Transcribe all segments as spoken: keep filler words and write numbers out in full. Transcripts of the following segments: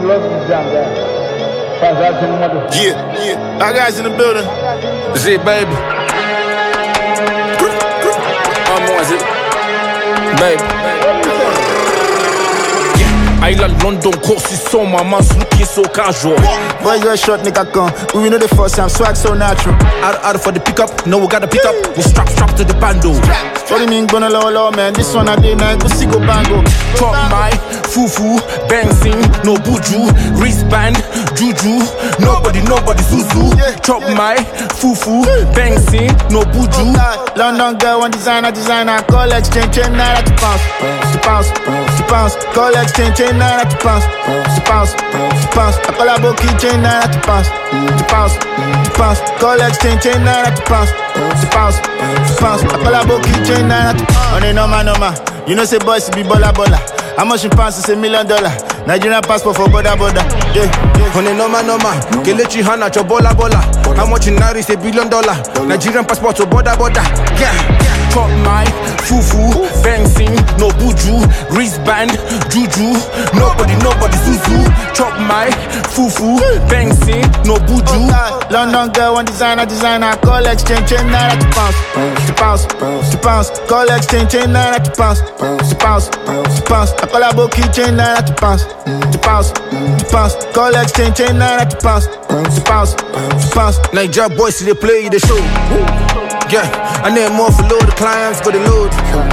Yeah, yeah. Our guys in the building. Z, baby. I'm on it. Baby. Island London courses so my man's looking so casual. Boys are short, nigga come. We know the first time, swag so natural. Out, out for the pickup, no we gotta pick up. We strap, strap to the bando. What do you mean gonna low low man? This one I did night, go see go bango. Top my fufu, bouncing, no buju, wristband, juju. Nobody, nobody zuzu. Chop my fufu, bouncing, no buju. London girl, one designer, designer. Call exchange, chain, naira to pounce. To pounce, to pounce. Call exchange, chain, naira to pounce. To pounce, to pounce. I call a bookie, chain, naira to pounce. To pounce, to pounce. Call exchange, chain, naira to pounce. To pounce, to pounce. I call a bookie, chain, naira to pounce. On the normal, normal. You know, say boys be baller, baller. How much you pounds is a million dollar? Nigerian passport for border, border. Yeah, yeah. On the normal, normal. Kelechi Hana, cho bola, bola. How much in naira is a billion dollar? Nigerian passport for border, border. Yeah. Chop my fufu, bouncing, no buju, wristband, juju. Nobody, nobody zuzu. Chop my fufu, bouncing, no buju. London girl, one designer, designer. Call exchange, chain, naira to pounce. To pounce, to pounce. Call exchange, chain, naira to pounce. To pounce, to pounce. I call a bookie, chain, naira to pounce. To pounce, to pounce. Call exchange, chain, naira to pounce. To pounce, to pounce. Nigeria boys, they play the show. Yeah, I need more for load, the clients got the load.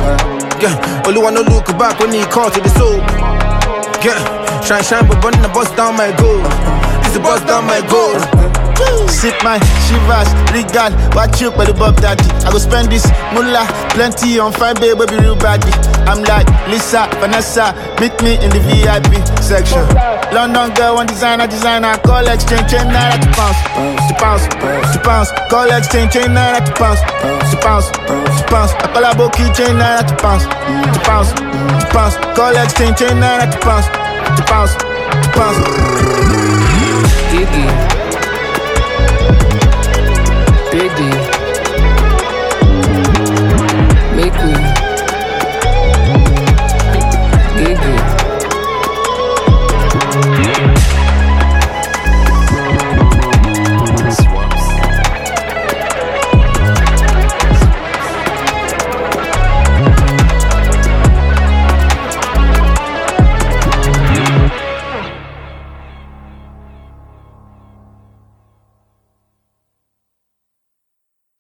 Yeah, only wanna look back when he call to the soul. Yeah, shine, shine, but burn the bust down my goal. It's the bust down my goal. Sip my shivers, regal, watch you by the Bob Daddy. I go spend this moolah, plenty on fine babe, baby real baggy. I'm like Lisa, Vanessa, meet me in the V I P section. London girl, one designer, designer. Call exchange, chain, naira to pounce. To pounce, to pounce. Call exchange, chain, naira to pounce. To pounce, to pounce. I call a bookie, chain, naira to pounce. To pounce, to pounce. Call exchange, chain, naira to pounce. To pounce, to pounce. Diddy. Diddy.